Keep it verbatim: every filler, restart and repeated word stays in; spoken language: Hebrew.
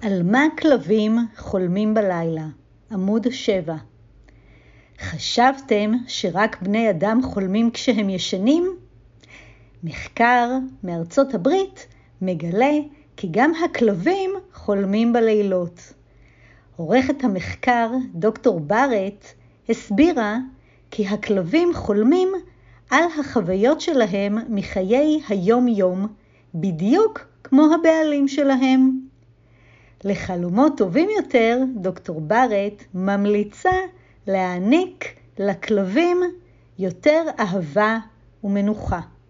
על מה כלבים חולמים בלילה? עמוד שבע. חשבתם שרק בני אדם חולמים כשהם ישנים? מחקר מארצות הברית מגלה כי גם הכלבים חולמים בלילות. עורכת המחקר דוקטור ברט הסבירה כי הכלבים חולמים על החוויות שלהם מחיי היום-יום, בדיוק כמו הבעלים שלהם. לחלומות טובים יותר, דוקטור ברט ממליצה להעניק לכלבים יותר אהבה ומנוחה.